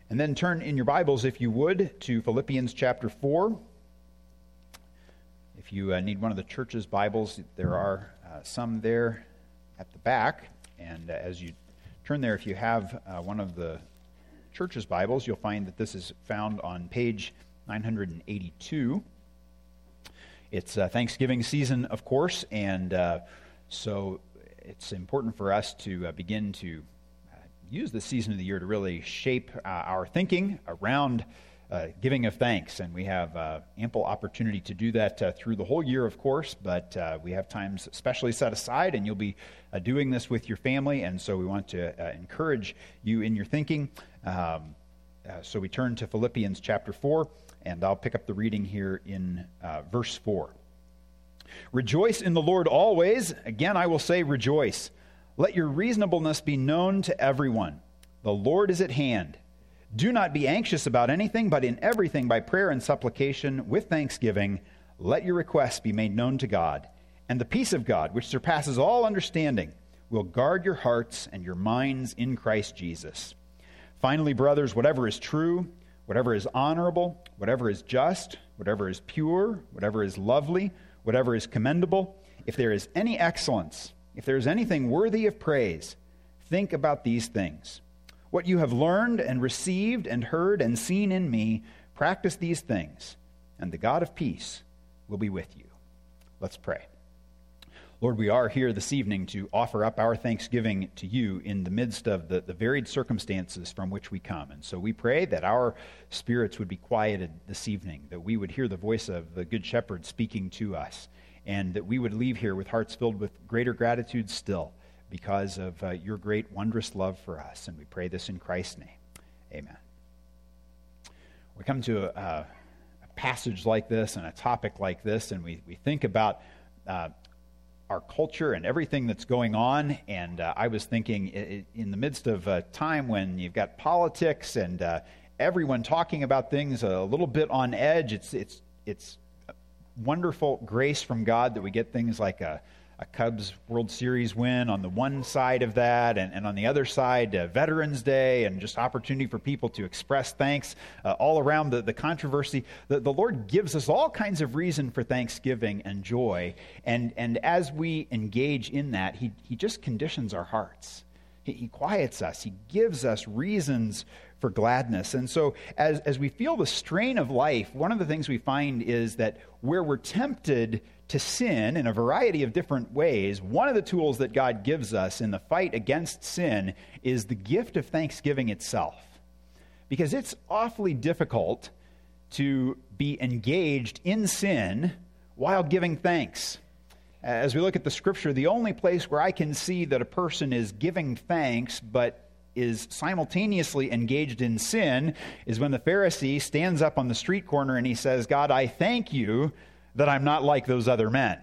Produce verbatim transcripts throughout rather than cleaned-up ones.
And then turn in your Bibles, if you would, to Philippians chapter four. If you uh, need one of the church's Bibles, there are uh, some there at the back. And uh, as you turn there, if you have uh, one of the church's Bibles, you'll find that this is found on page nine eighty-two. It's uh, Thanksgiving season, of course, and uh, so it's important for us to uh, begin to use the season of the year to really shape uh, our thinking around uh, giving of thanks. And we have uh, ample opportunity to do that uh, through the whole year, of course, but uh, we have times specially set aside, and you'll be uh, doing this with your family, and so we want to uh, encourage you in your thinking. Um, uh, so we turn to Philippians chapter four, and I'll pick up the reading here in uh, verse four. Rejoice in the Lord always. Again, I will say rejoice. Let your reasonableness be known to everyone. The Lord is at hand. Do not be anxious about anything, but in everything by prayer and supplication with thanksgiving, let your requests be made known to God. And the peace of God, which surpasses all understanding, will guard your hearts and your minds in Christ Jesus. Finally, brothers, whatever is true, whatever is honorable, whatever is just, whatever is pure, whatever is lovely, whatever is commendable, if there is any excellence, if there is anything worthy of praise, think about these things. What you have learned and received and heard and seen in me, practice these things, and the God of peace will be with you. Let's pray. Lord, we are here this evening to offer up our thanksgiving to you in the midst of the, the varied circumstances from which we come. And so we pray that our spirits would be quieted this evening, that we would hear the voice of the Good Shepherd speaking to us, and that we would leave here with hearts filled with greater gratitude still because of uh, your great, wondrous love for us. And we pray this in Christ's name. Amen. We come to a, a passage like this and a topic like this, and we, we think about uh, our culture and everything that's going on. And uh, I was thinking in the midst of a time when you've got politics and uh, everyone talking about things a little bit on edge, it's it's it's wonderful grace from God that we get things like a, a Cubs World Series win on the one side of that, and, and on the other side, uh, Veterans Day, and just opportunity for people to express thanks uh, all around the, the controversy. The, the Lord gives us all kinds of reason for thanksgiving and joy, and, and as we engage in that, He, he just conditions our hearts. He, he quiets us. He gives us reasons for gladness. And so as, as we feel the strain of life, one of the things we find is that where we're tempted to sin in a variety of different ways, one of the tools that God gives us in the fight against sin is the gift of thanksgiving itself. Because it's awfully difficult to be engaged in sin while giving thanks. As we look at the scripture, the only place where I can see that a person is giving thanks but is simultaneously engaged in sin is when the Pharisee stands up on the street corner and he says, God, I thank you that I'm not like those other men.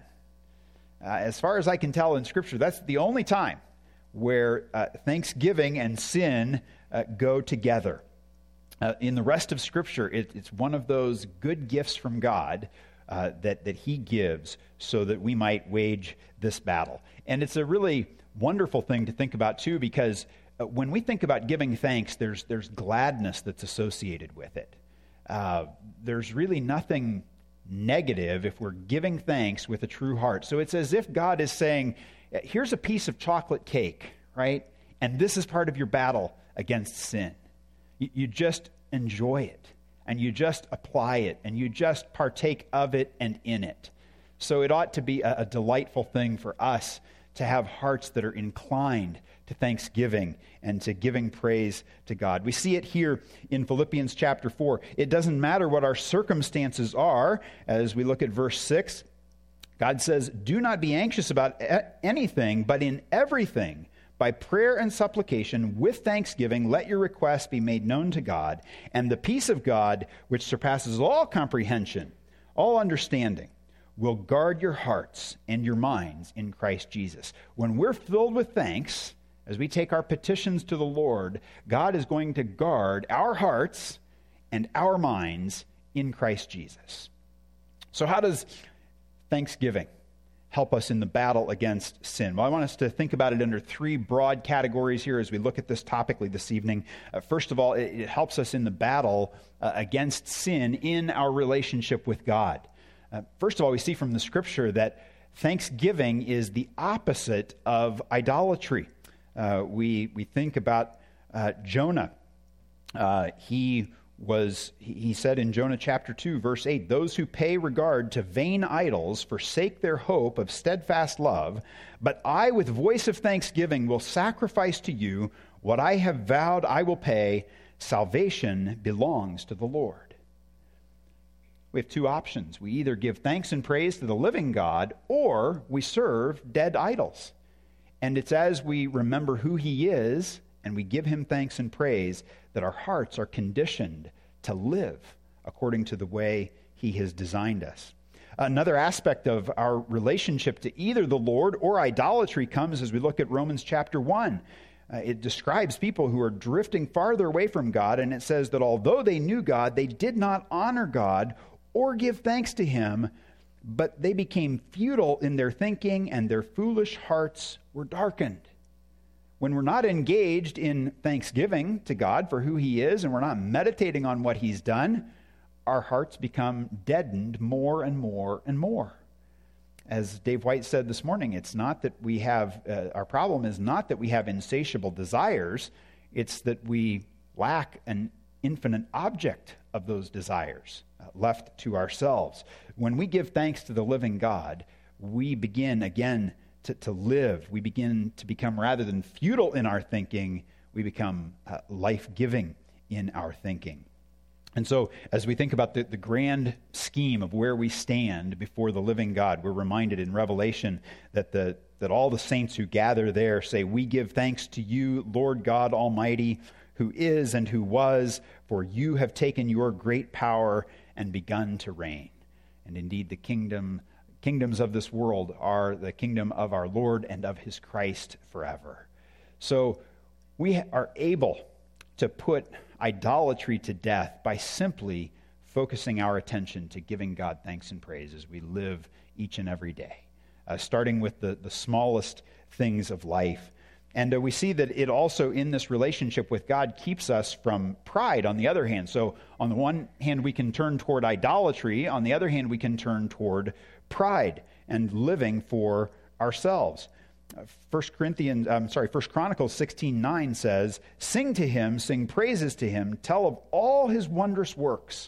Uh, as far as I can tell in Scripture, that's the only time where uh, thanksgiving and sin uh, go together. Uh, in the rest of Scripture, it, it's one of those good gifts from God uh, that, that He gives so that we might wage this battle. And it's a really wonderful thing to think about, too, because Uh, when we think about giving thanks, there's there's gladness that's associated with it. Uh, there's really nothing negative if we're giving thanks with a true heart. So it's as if God is saying, here's a piece of chocolate cake, right? And this is part of your battle against sin. You, you just enjoy it, and you just apply it, and you just partake of it and in it. So it ought to be a, a delightful thing for us to have hearts that are inclined to thanksgiving and to giving praise to God. We see it here in Philippians chapter four. It doesn't matter what our circumstances are. As we look at verse six, God says, do not be anxious about anything, but in everything, by prayer and supplication, with thanksgiving, let your requests be made known to God, and the peace of God, which surpasses all comprehension, all understanding, will guard your hearts and your minds in Christ Jesus. When we're filled with thanks, as we take our petitions to the Lord, God is going to guard our hearts and our minds in Christ Jesus. So how does thanksgiving help us in the battle against sin? Well, I want us to think about it under three broad categories here as we look at this topically this evening. Uh, first of all, it, it helps us in the battle uh, against sin in our relationship with God. Uh, first of all, we see from the Scripture that thanksgiving is the opposite of idolatry. Uh, we we think about uh, Jonah. Uh, he was he said in Jonah chapter two, verse eight, "Those who pay regard to vain idols forsake their hope of steadfast love, but I with voice of thanksgiving will sacrifice to you what I have vowed I will pay. Salvation belongs to the Lord." We have two options. We either give thanks and praise to the living God, or we serve dead idols. And it's as we remember who he is and we give him thanks and praise that our hearts are conditioned to live according to the way he has designed us. Another aspect of our relationship to either the Lord or idolatry comes as we look at Romans chapter one. Uh, it describes people who are drifting farther away from God, and it says that although they knew God, they did not honor God or give thanks to him, but they became futile in their thinking, and their foolish hearts were darkened. When we're not engaged in thanksgiving to God for who he is, and we're not meditating on what he's done, our hearts become deadened more and more and more. As Dave White said this morning, it's not that we have, uh, our problem is not that we have insatiable desires, it's that we lack an infinite object of those desires uh, left to ourselves. When we give thanks to the living God, we begin again to, to live. We begin to become, rather than futile in our thinking, we become uh, life-giving in our thinking. And so, as we think about the, the grand scheme of where we stand before the living God, we're reminded in Revelation that the that all the saints who gather there say, "We give thanks to you, Lord God Almighty, who is and who was, for you have taken your great power and begun to reign. And indeed, the kingdom kingdoms of this world are the kingdom of our Lord and of his Christ forever." So we are able to put idolatry to death by simply focusing our attention to giving God thanks and praise as we live each and every day, uh, starting with the, the smallest things of life. And uh, we see that it also, in this relationship with God, keeps us from pride on the other hand. So on the one hand, we can turn toward idolatry. On the other hand, we can turn toward pride and living for ourselves. First Corinthians, I'm sorry, First Chronicles sixteen nine says, "Sing to him, sing praises to him, tell of all his wondrous works."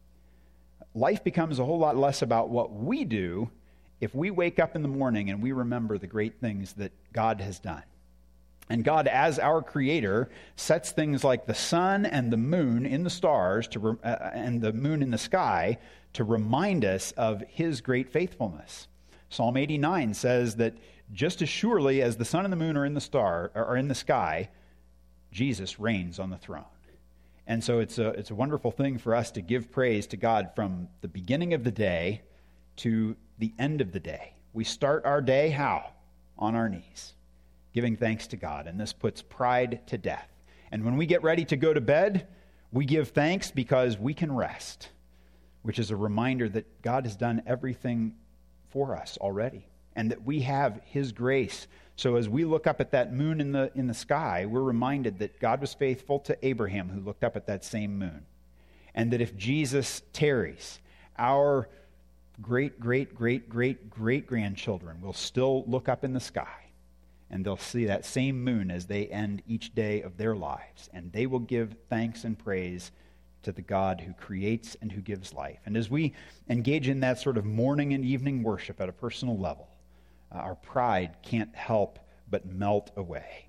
Life becomes a whole lot less about what we do if we wake up in the morning and we remember the great things that God has done. And God, as our creator, sets things like the sun and the moon in the stars to uh, and the moon in the sky to remind us of his great faithfulness. Psalm eighty-nine says that just as surely as the sun and the moon are in the star are in the sky, Jesus reigns on the throne. And so it's a it's a wonderful thing for us to give praise to God from the beginning of the day to the end of the day. We start our day how? On our knees, giving thanks to God. And this puts pride to death. And when we get ready to go to bed, we give thanks because we can rest, which is a reminder that God has done everything for us already, and that we have his grace. So as we look up at that moon in the in the sky, we're reminded that God was faithful to Abraham, who looked up at that same moon. And that if Jesus tarries, our great, great, great, great, great grandchildren will still look up in the sky, and they'll see that same moon as they end each day of their lives. And they will give thanks and praise to the God who creates and who gives life. And as we engage in that sort of morning and evening worship at a personal level, uh, our pride can't help but melt away.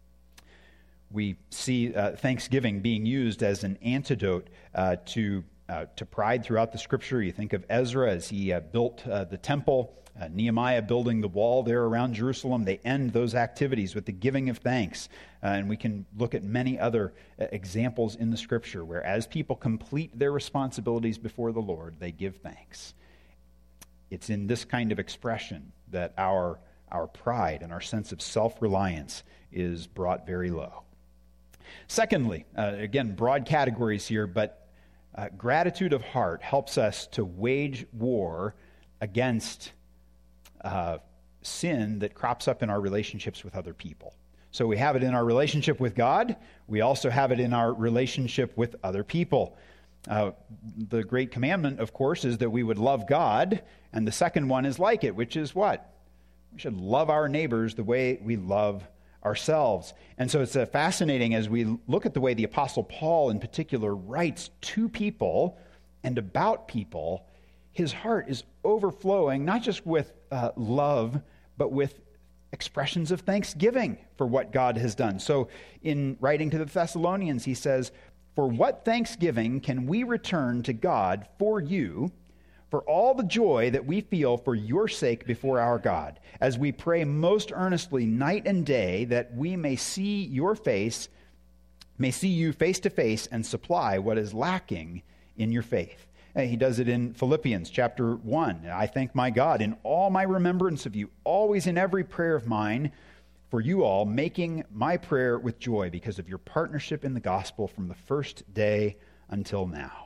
We see uh, Thanksgiving being used as an antidote uh, to uh, to pride throughout the Scripture. You think of Ezra as he uh, built uh, the temple, uh, Nehemiah building the wall there around Jerusalem. They end those activities with the giving of thanks. Uh, and we can look at many other uh, examples in the Scripture where as people complete their responsibilities before the Lord, they give thanks. It's in this kind of expression that our, our pride and our sense of self-reliance is brought very low. Secondly, uh, again, broad categories here, but uh, gratitude of heart helps us to wage war against uh, sin that crops up in our relationships with other people. So we have it in our relationship with God. We also have it in our relationship with other people. Uh, the great commandment, of course, is that we would love God. And the second one is like it, which is what? We should love our neighbors the way we love ourselves. And so it's uh, fascinating as we look at the way the Apostle Paul in particular writes to people and about people. His heart is overflowing, not just with uh, love, but with expressions of thanksgiving for what God has done. So in writing to the Thessalonians, he says, "For what thanksgiving can we return to God for you, for all the joy that we feel for your sake before our God, as we pray most earnestly night and day that we may see your face, may see you face to face and supply what is lacking in your faith." And he does it in Philippians chapter one. "I thank my God in all my remembrance of you, always in every prayer of mine, for you all, making my prayer with joy because of your partnership in the gospel from the first day until now."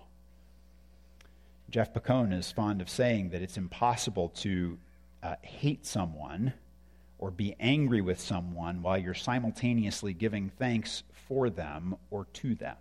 Jeff Pacone is fond of saying that it's impossible to uh, hate someone or be angry with someone while you're simultaneously giving thanks for them or to them.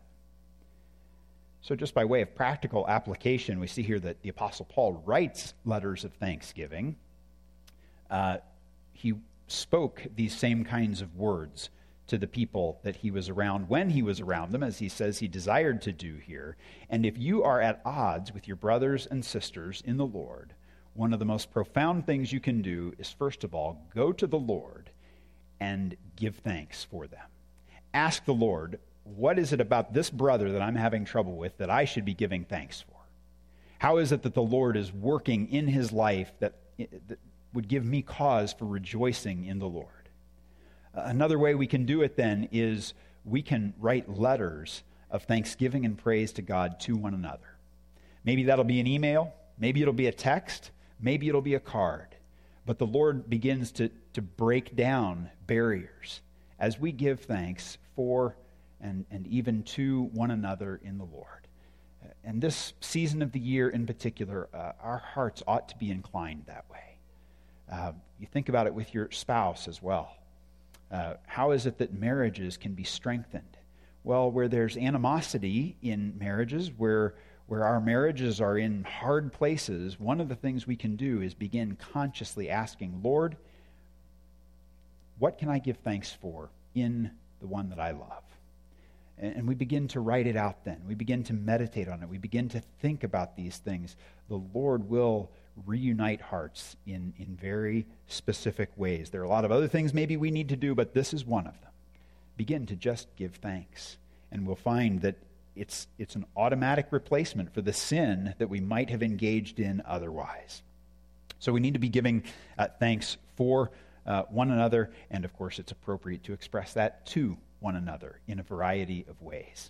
So just by way of practical application, we see here that the Apostle Paul writes letters of thanksgiving. Uh, he spoke these same kinds of words to the people that he was around when he was around them, as he says he desired to do here. And if you are at odds with your brothers and sisters in the Lord, one of the most profound things you can do is, first of all, go to the Lord and give thanks for them. Ask the Lord, what is it about this brother that I'm having trouble with that I should be giving thanks for? How is it that the Lord is working in his life that, that would give me cause for rejoicing in the Lord? Another way we can do it then is we can write letters of thanksgiving and praise to God to one another. Maybe that'll be an email, maybe it'll be a text, maybe it'll be a card. But the Lord begins to, to break down barriers as we give thanks for and, and even to one another in the Lord. And this season of the year in particular, uh, our hearts ought to be inclined that way. Uh, you think about it with your spouse as well. Uh, how is it that marriages can be strengthened? Well, where there's animosity in marriages, where where our marriages are in hard places, one of the things we can do is begin consciously asking, Lord, what can I give thanks for in the one that I love? And, and we begin to write it out then. We begin to meditate on it. We begin to think about these things. The Lord will reunite hearts in, in very specific ways. There are a lot of other things maybe we need to do, but this is one of them. Begin to just give thanks. And we'll find that it's it's an automatic replacement for the sin that we might have engaged in otherwise. So we need to be giving uh, thanks for uh, one another, and of course it's appropriate to express that to one another in a variety of ways.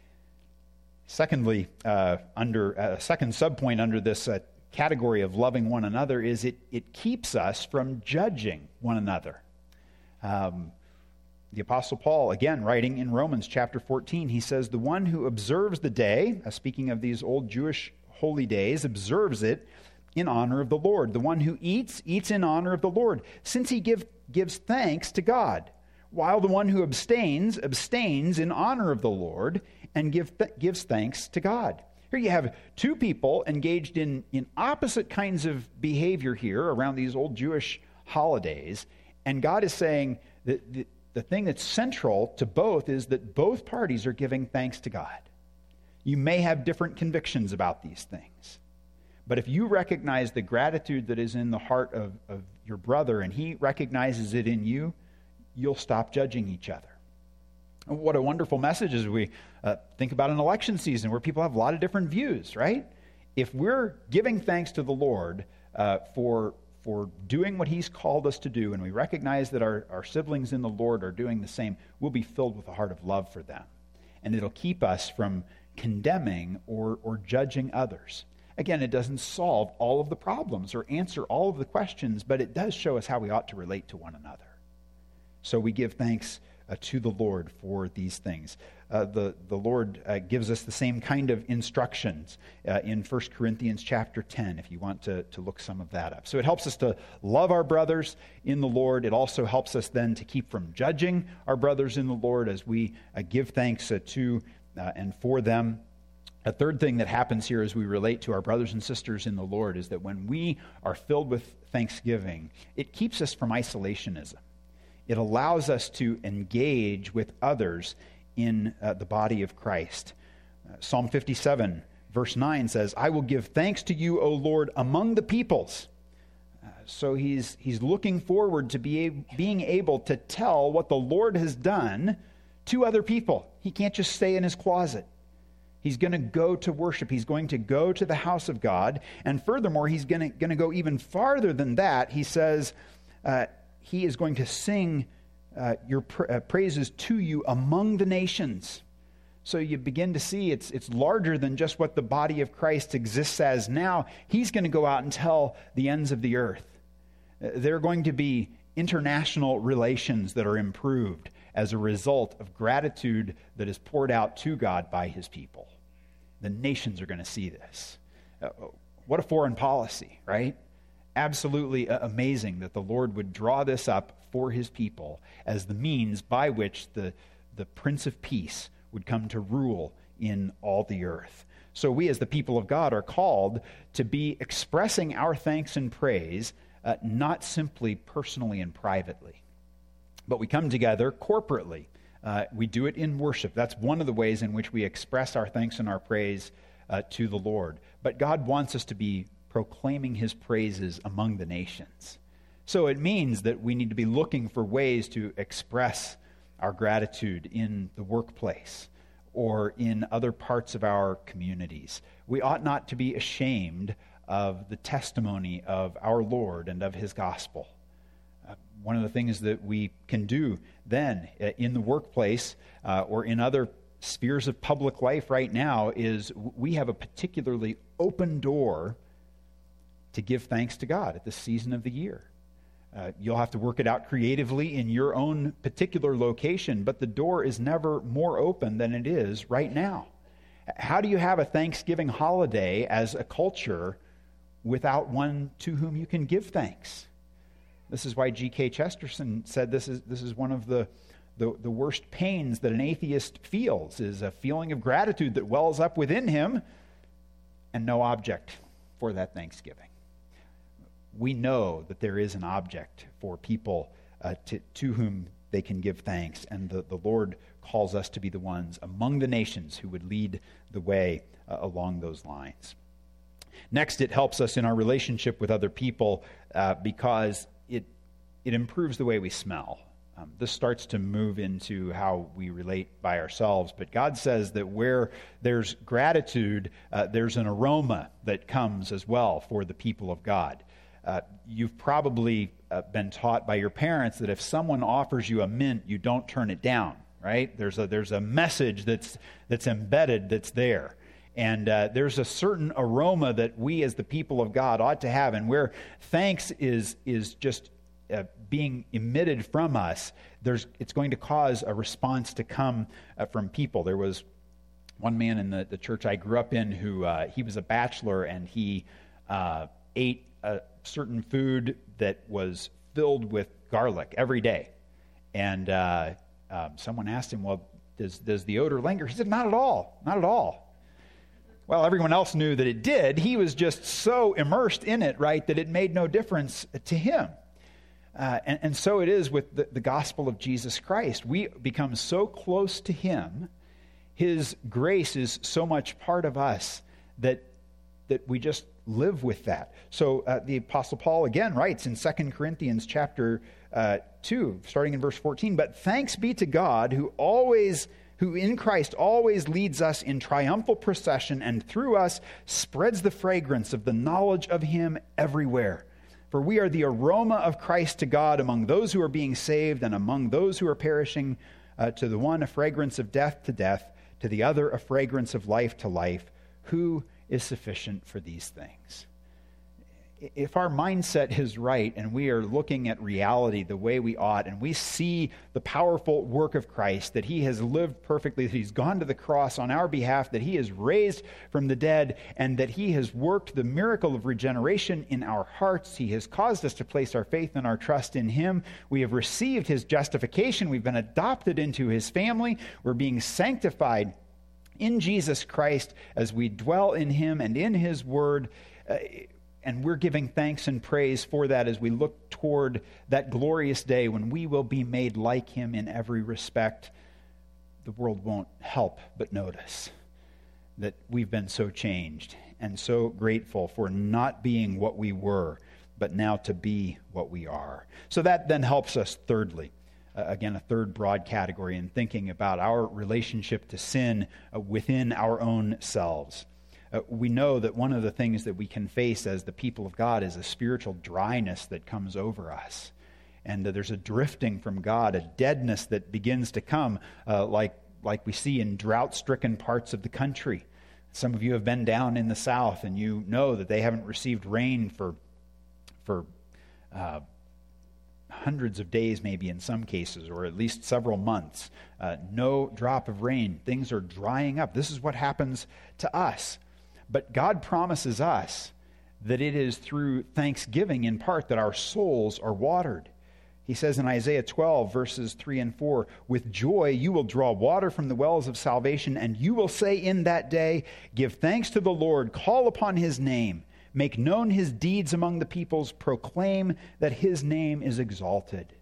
Secondly, uh, under a uh, second subpoint under this uh, category of loving one another is it, it keeps us from judging one another. Um, the Apostle Paul, again, writing in Romans chapter fourteen, he says, the one who observes the day, uh, speaking of these old Jewish holy days, observes it in honor of the Lord. The one who eats, eats in honor of the Lord, since he give, gives thanks to God, while the one who abstains, abstains in honor of the Lord and give th- gives thanks to God. Here you have two people engaged in, in opposite kinds of behavior here around these old Jewish holidays, and God is saying that the, the thing that's central to both is that both parties are giving thanks to God. You may have different convictions about these things, but if you recognize the gratitude that is in the heart of, of your brother and he recognizes it in you, you'll stop judging each other. What a wonderful message as we uh, think about an election season where people have a lot of different views, right? If we're giving thanks to the Lord uh, for, for doing what he's called us to do, and we recognize that our, our siblings in the Lord are doing the same, we'll be filled with a heart of love for them. And it'll keep us from condemning or, or judging others. Again, it doesn't solve all of the problems or answer all of the questions, but it does show us how we ought to relate to one another. So we give thanks uh, to the Lord for these things. Uh, the, the Lord uh, gives us the same kind of instructions uh, in First Corinthians chapter ten, if you want to, to look some of that up. So it helps us to love our brothers in the Lord. It also helps us then to keep from judging our brothers in the Lord as we uh, give thanks uh, to uh, and for them. A third thing that happens here as we relate to our brothers and sisters in the Lord is that when we are filled with thanksgiving, it keeps us from isolationism. It allows us to engage with others in uh, the body of Christ. Uh, Psalm fifty-seven, verse nine says, I will give thanks to you, O Lord, among the peoples. Uh, so he's he's looking forward to be a, being able to tell what the Lord has done to other people. He can't just stay in his closet. He's going to go to worship. He's going to go to the house of God. And furthermore, he's going to, going to go even farther than that. He says uh, he is going to sing uh, your pra- uh, praises to you among the nations. So you begin to see it's, it's larger than just what the body of Christ exists as now. He's going to go out and tell the ends of the earth. Uh, there are going to be international relations that are improved as a result of gratitude that is poured out to God by his people. The nations are going to see this. Uh, what a foreign policy, right? Absolutely uh, amazing that the Lord would draw this up for his people as the means by which the, the Prince of Peace would come to rule in all the earth. So we as the people of God are called to be expressing our thanks and praise, uh, not simply personally and privately, but we come together corporately. Uh, we do it in worship. That's one of the ways in which we express our thanks and our praise uh, to the Lord. But God wants us to be proclaiming his praises among the nations. So it means that we need to be looking for ways to express our gratitude in the workplace or in other parts of our communities. We ought not to be ashamed of the testimony of our Lord and of his gospel. Uh, one of the things that we can do then uh, in the workplace uh, or in other spheres of public life right now is we have a particularly open door to give thanks to God at this season of the year. Uh, you'll have to work it out creatively in your own particular location, but the door is never more open than it is right now. How do you have a Thanksgiving holiday as a culture without one to whom you can give thanks? This is why G K Chesterton said this is this is one of the, the, the worst pains that an atheist feels, is a feeling of gratitude that wells up within him and no object for that thanksgiving. We know that there is an object for people uh, to, to whom they can give thanks, and the, the Lord calls us to be the ones among the nations who would lead the way uh, along those lines. Next, it helps us in our relationship with other people uh, because it it improves the way we smell. Um, this starts to move into how we relate by ourselves, but God says that where there's gratitude, uh, there's an aroma that comes as well for the people of God. Uh, you've probably uh, been taught by your parents that if someone offers you a mint, you don't turn it down, right? There's a there's a message that's that's embedded that's there. And uh, there's a certain aroma that we as the people of God ought to have, and where thanks is is just uh, being emitted from us, there's it's going to cause a response to come uh, from people. There was one man in the, the church I grew up in who uh, he was a bachelor, and he uh, ate a certain food that was filled with garlic every day. And uh, um, someone asked him, well, does does the odor linger? He said, not at all, not at all. Well, everyone else knew that it did. He was just so immersed in it, right, that it made no difference to him. Uh, and, and so it is with the, the gospel of Jesus Christ. We become so close to him, his grace is so much part of us that that we just live with that. So uh, the Apostle Paul again writes in Second Corinthians chapter uh, two, starting in verse fourteen, but thanks be to God who always who in Christ always leads us in triumphal procession, and through us spreads the fragrance of the knowledge of him everywhere. For we are the aroma of Christ to God among those who are being saved and among those who are perishing, uh, to the one a fragrance of death to death, to the other a fragrance of life to life. Who is sufficient for these things? if our mindset is right and we are looking at reality the way we ought, and we see the powerful work of Christ, that he has lived perfectly, that he's gone to the cross on our behalf, that he is raised from the dead, and that he has worked the miracle of regeneration in our hearts, he has caused us to place our faith and our trust in him. We have received his justification. We've been adopted into his family. We're being sanctified in Jesus Christ as we dwell in him and in his word. Uh, And we're giving thanks and praise for that as we look toward that glorious day when we will be made like him in every respect. The world won't help but notice that we've been so changed and so grateful for not being what we were, but now to be what we are. So that then helps us thirdly. Uh, again, a third broad category in thinking about our relationship to sin uh, within our own selves. Uh, we know that one of the things that we can face as the people of God is a spiritual dryness that comes over us. And uh, there's a drifting from God, a deadness that begins to come, uh, like, like we see in drought-stricken parts of the country. Some of you have been down in the south, and you know that they haven't received rain for, for uh, hundreds of days, maybe in some cases, or at least several months. Uh, no drop of rain. Things are drying up. This is what happens to us. But God promises us that it is through thanksgiving in part that our souls are watered. He says in Isaiah twelve, verses three and four, "With joy you will draw water from the wells of salvation, and you will say in that day, give thanks to the Lord, call upon his name, make known his deeds among the peoples, proclaim that his name is exalted."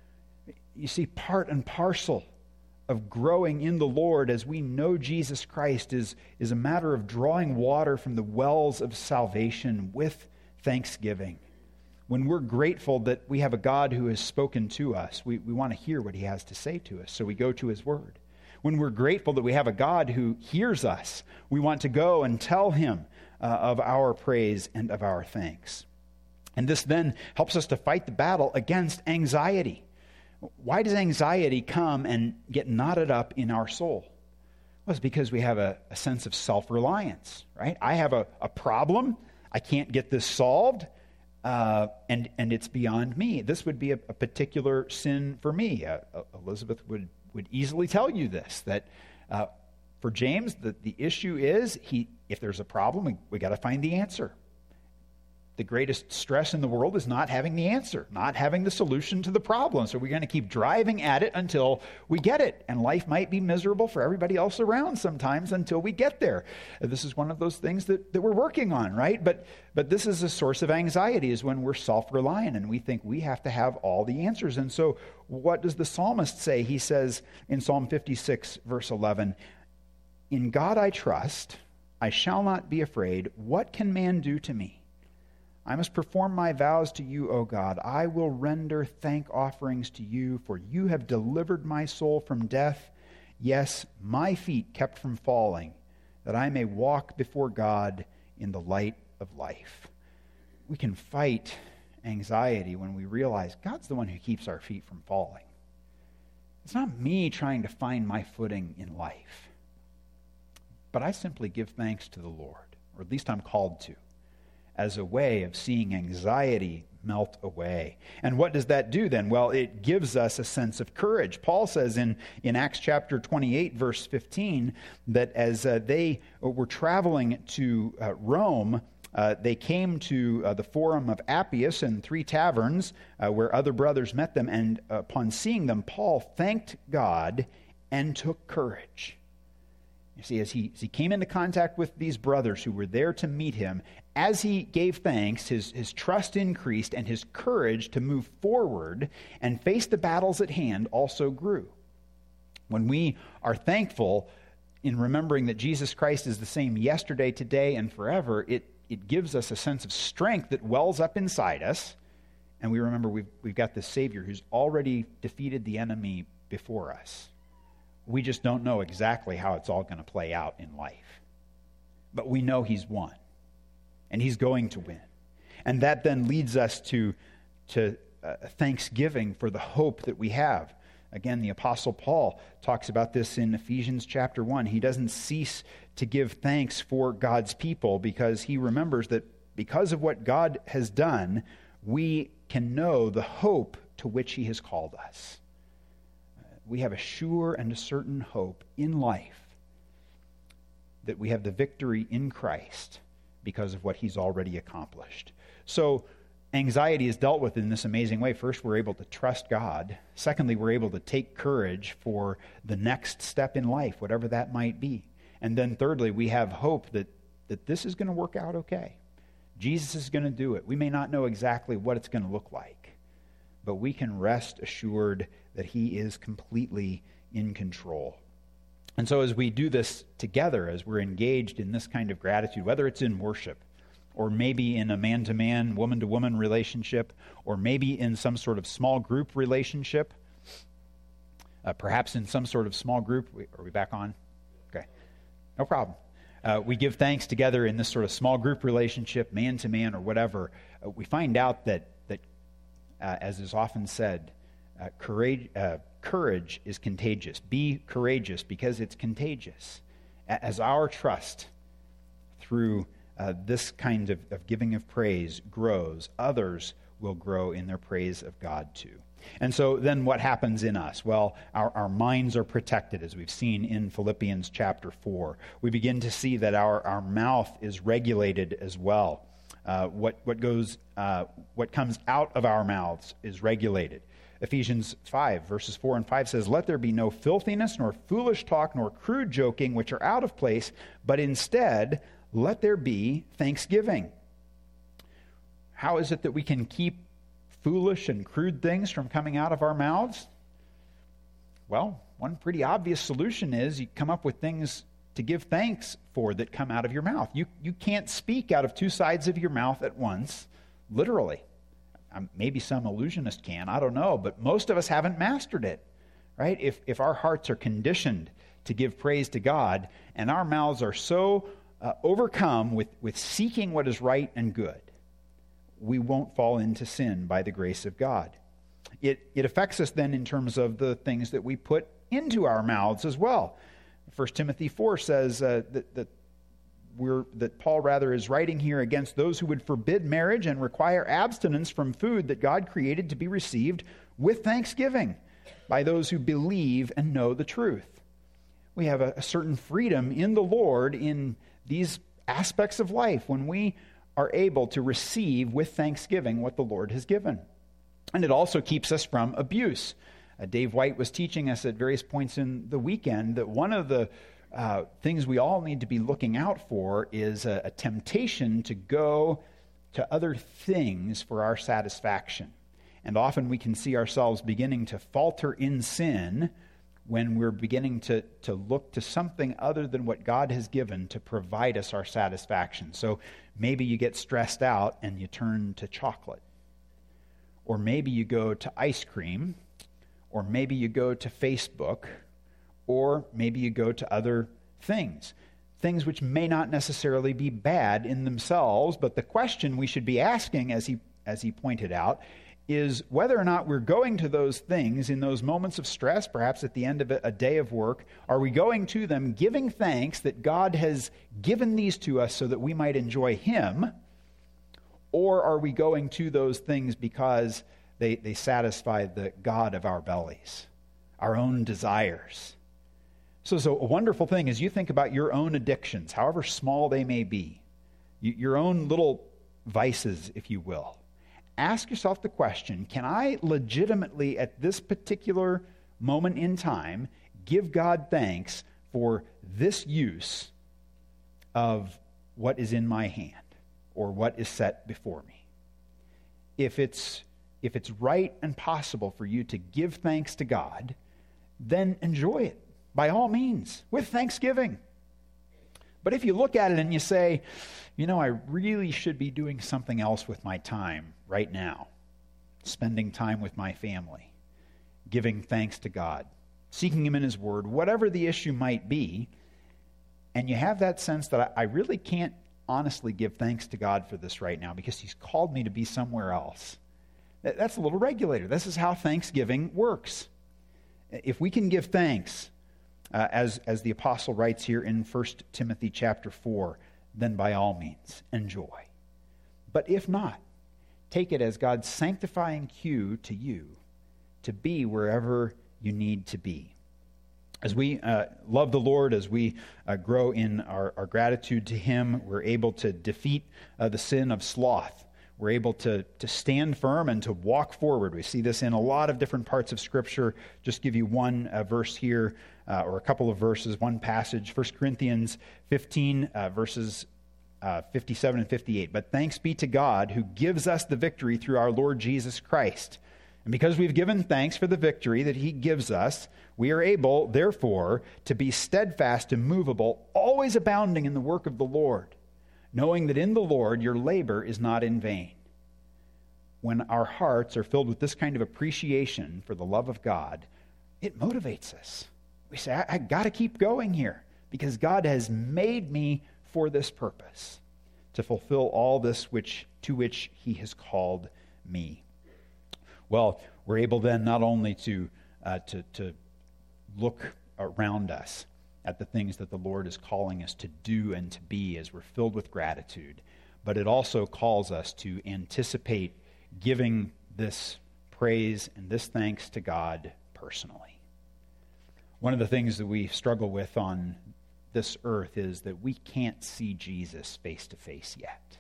You see, part and parcel of growing in the Lord as we know Jesus Christ is, is a matter of drawing water from the wells of salvation with thanksgiving. When we're grateful that we have a God who has spoken to us, we, we want to hear what he has to say to us, so we go to his word. When we're grateful that we have a God who hears us, we want to go and tell him uh, of our praise and of our thanks. And this then helps us to fight the battle against anxiety. Why does anxiety come and get knotted up in our soul? Well, it's because we have a, a sense of self-reliance, right? I have a, a problem. I can't get this solved, uh, and, and it's beyond me. This would be a, a particular sin for me. Uh, Elizabeth would, would easily tell you this, that uh, for James, the, the issue is he if there's a problem, we, we got to find the answer. The greatest stress in the world is not having the answer, not having the solution to the problem. So we're going to keep driving at it until we get it. And life might be miserable for everybody else around sometimes until we get there. This is one of those things that, that we're working on, right? But but this is a source of anxiety, is when we're self-reliant and we think we have to have all the answers. And so what does the psalmist say? He says in Psalm fifty-six, verse eleven, "In God I trust, I shall not be afraid. What can man do to me? I must perform my vows to you, O God. I will render thank offerings to you, for you have delivered my soul from death. Yes, my feet kept from falling, that I may walk before God in the light of life." We can fight anxiety when we realize God's the one who keeps our feet from falling. It's not me trying to find my footing in life, but I simply give thanks to the Lord, or at least I'm called to, as a way of seeing anxiety melt away. And what does that do then? Well, it gives us a sense of courage. Paul says in, in Acts chapter twenty-eight, verse fifteen, that as uh, they were traveling to uh, Rome, uh, they came to uh, the Forum of Appius and three taverns uh, where other brothers met them, and uh, upon seeing them, Paul thanked God and took courage. You see, as he, as he came into contact with these brothers who were there to meet him, as he gave thanks, his, his trust increased, and his courage to move forward and face the battles at hand also grew. When we are thankful in remembering that Jesus Christ is the same yesterday, today, and forever, it, it gives us a sense of strength that wells up inside us, and we remember we've, we've got this Savior who's already defeated the enemy before us. We just don't know exactly how it's all going to play out in life. But we know he's won. And he's going to win. And that then leads us to, to uh, thanksgiving for the hope that we have. Again, the Apostle Paul talks about this in Ephesians chapter one. He doesn't cease to give thanks for God's people because he remembers that because of what God has done, we can know the hope to which he has called us. We have a sure and a certain hope in life that we have the victory in Christ because of what he's already accomplished. So anxiety is dealt with in this amazing way. First, we're able to trust God. Secondly, we're able to take courage for the next step in life, whatever that might be. And then thirdly, we have hope that, that this is going to work out okay. Jesus is going to do it. We may not know exactly what it's going to look like, but we can rest assured that he is completely in control. And so as we do this together, as we're engaged in this kind of gratitude, whether it's in worship, or maybe in a man-to-man, woman-to-woman relationship, or maybe in some sort of small group relationship, uh, perhaps in some sort of small group. Are we back on? Okay, no problem. Uh, we give thanks together in this sort of small group relationship, man-to-man or whatever. Uh, we find out that, that uh, as is often said, uh, courage, uh, courage is contagious. Be courageous because it's contagious. As our trust through uh, this kind of, of giving of praise grows, others will grow in their praise of God too. And so then what happens in us? Well, our, our minds are protected, as we've seen in Philippians chapter four. We begin to see that our, our mouth is regulated as well. Uh, what, what, goes, uh, what comes out of our mouths is regulated. Ephesians five, verses four and five says, "Let there be no filthiness, nor foolish talk, nor crude joking, which are out of place, but instead let there be thanksgiving." How is it that we can keep foolish and crude things from coming out of our mouths? Well, one pretty obvious solution is you come up with things to give thanks for that come out of your mouth. You, you can't speak out of two sides of your mouth at once, literally. Um, maybe some illusionist can, I don't know, but most of us haven't mastered it, right? If, if our hearts are conditioned to give praise to God and our mouths are so uh, overcome with, with seeking what is right and good, we won't fall into sin by the grace of God. It, it affects us then in terms of the things that we put into our mouths as well. First Timothy four says uh, that, that, we're, that Paul rather is writing here against those who would forbid marriage and require abstinence from food that God created to be received with thanksgiving by those who believe and know the truth. We have a, a certain freedom in the Lord in these aspects of life when we are able to receive with thanksgiving what the Lord has given. And it also keeps us from abuse. Uh, Dave White was teaching us at various points in the weekend that one of the uh, things we all need to be looking out for is a, a temptation to go to other things for our satisfaction. And often we can see ourselves beginning to falter in sin when we're beginning to, to look to something other than what God has given to provide us our satisfaction. So maybe you get stressed out and you turn to chocolate. Or maybe you go to ice cream. Or maybe you go to Facebook. Or maybe you go to other things. Things which may not necessarily be bad in themselves, but the question we should be asking, as he, as he pointed out, is whether or not we're going to those things in those moments of stress, perhaps at the end of a day of work. Are we going to them giving thanks that God has given these to us so that we might enjoy Him? Or are we going to those things because they, they satisfy the God of our bellies, our own desires? So, so a wonderful thing is you think about your own addictions, however small they may be, your own little vices, if you will. Ask yourself the question, can I legitimately, at this particular moment in time, give God thanks for this use of what is in my hand or what is set before me? If it's, if it's right and possible for you to give thanks to God, then enjoy it, by all means, with thanksgiving. But if you look at it and you say, you know, I really should be doing something else with my time right now, spending time with my family, giving thanks to God, seeking Him in His Word, whatever the issue might be, and you have that sense that I really can't honestly give thanks to God for this right now because He's called me to be somewhere else. That's a little regulator. This is how Thanksgiving works. If we can give thanks, uh, as, as the apostle writes here in First Timothy chapter four, then by all means, enjoy. But if not, take it as God's sanctifying cue to you to be wherever you need to be. As we uh, love the Lord, as we uh, grow in our, our gratitude to Him, we're able to defeat uh, the sin of sloth. We're able to, to stand firm and to walk forward. We see this in a lot of different parts of Scripture. Just give you one uh, verse here, uh, or a couple of verses, one passage. First Corinthians fifteen, uh, verses uh, fifty-seven and fifty-eight. But thanks be to God who gives us the victory through our Lord Jesus Christ. And because we've given thanks for the victory that He gives us, we are able, therefore, to be steadfast, immovable, always abounding in the work of the Lord, knowing that in the Lord your labor is not in vain. When our hearts are filled with this kind of appreciation for the love of God, it motivates us. We say, I, I got to keep going here because God has made me for this purpose, to fulfill all this which to which He has called me. Well, we're able then not only to, uh, to, to look around us at the things that the Lord is calling us to do and to be as we're filled with gratitude, but it also calls us to anticipate giving this praise and this thanks to God personally. One of the things that we struggle with on this earth is that we can't see Jesus face to face yet.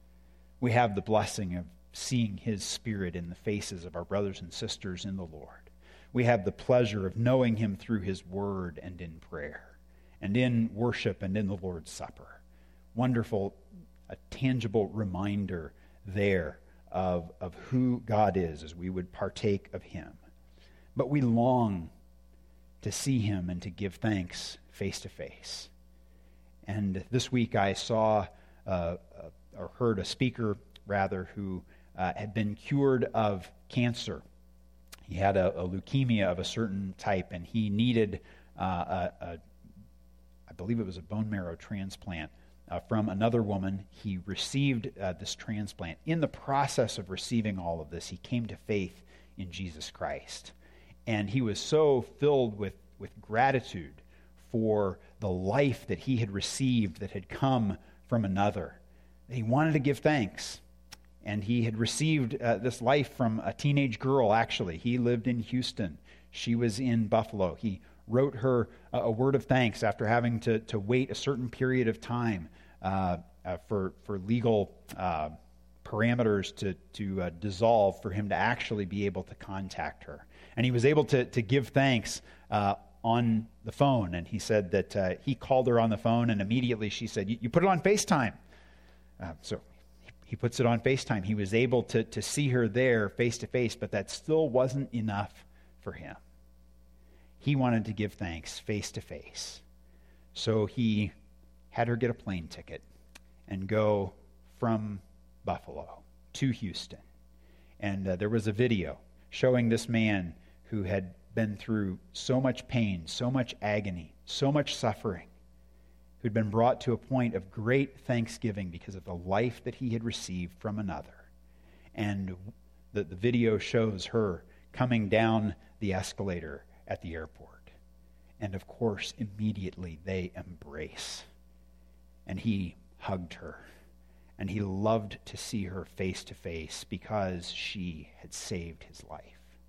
We have the blessing of seeing His Spirit in the faces of our brothers and sisters in the Lord. We have the pleasure of knowing Him through His Word and in prayer, and in worship and in the Lord's Supper. Wonderful, a tangible reminder there of, of who God is as we would partake of Him. But we long to see Him and to give thanks face to face. And this week I saw uh, or heard a speaker, rather, who uh, had been cured of cancer. He had a, a leukemia of a certain type, and he needed uh, a, a I believe it was a bone marrow transplant uh, from another woman. He received uh, this transplant. In the process of receiving all of this, he came to faith in Jesus Christ. And he was so filled with, with gratitude for the life that he had received that had come from another. He wanted to give thanks. And he had received uh, this life from a teenage girl, actually. He lived in Houston. She was in Buffalo. He wrote her a, a word of thanks after having to, to wait a certain period of time uh, uh, for, for legal uh, parameters to, to uh, dissolve for him to actually be able to contact her. And he was able to, to give thanks uh, on the phone. And he said that uh, he called her on the phone, and immediately she said, you, you put it on FaceTime. Uh, so he puts it on FaceTime. He was able to, to see her there face to face, but that still wasn't enough for him. He wanted to give thanks face to face. So he had her get a plane ticket and go from Buffalo to Houston. And uh, there was a video showing this man who had been through so much pain, so much agony, so much suffering, who'd been brought to a point of great thanksgiving because of the life that he had received from another. And the, the video shows her coming down the escalator at the airport. And of course, immediately they embrace. And he hugged her. And he loved to see her face to face because she had saved his life.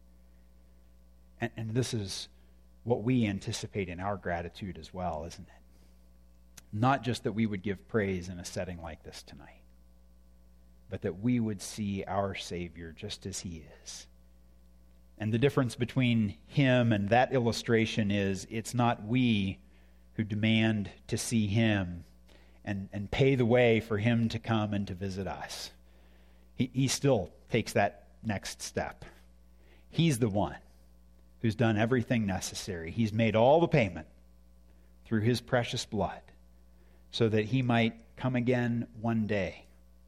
And, and this is what we anticipate in our gratitude as well, isn't it? Not just that we would give praise in a setting like this tonight, but that we would see our Savior just as He is. And the difference between Him and that illustration is it's not we who demand to see Him and, and pay the way for Him to come and to visit us. He, he still takes that next step. He's the one who's done everything necessary. He's made all the payment through His precious blood, so that He might come again one day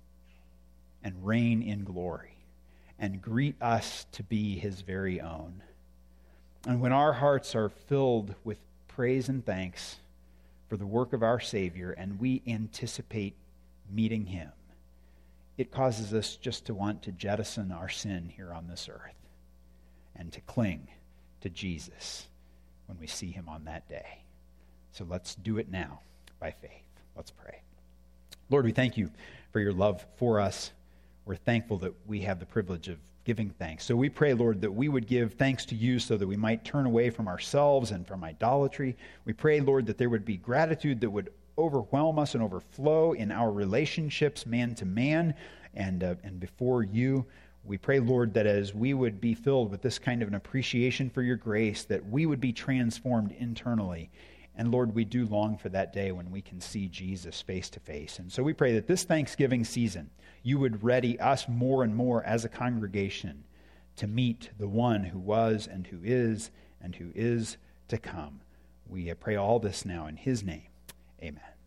and reign in glory and greet us to be His very own. And when our hearts are filled with praise and thanks for the work of our Savior and we anticipate meeting Him, it causes us just to want to jettison our sin here on this earth and to cling to Jesus when we see Him on that day. So let's do it now by faith. Let's pray. Lord, we thank You for Your love for us. we're thankful that we have the privilege of giving thanks. So we pray, Lord, that we would give thanks to you so that we might turn away from ourselves and from idolatry. We pray, Lord, that there would be gratitude that would overwhelm us and overflow in our relationships man to man and, uh, and before you. We pray, Lord, that as we would be filled with this kind of an appreciation for your grace, that we would be transformed internally. And Lord, we do long for that day when we can see Jesus face to face. And so we pray that this Thanksgiving season, you would ready us more and more as a congregation to meet the one who was and who is and who is to come. We pray all this now in his name. Amen.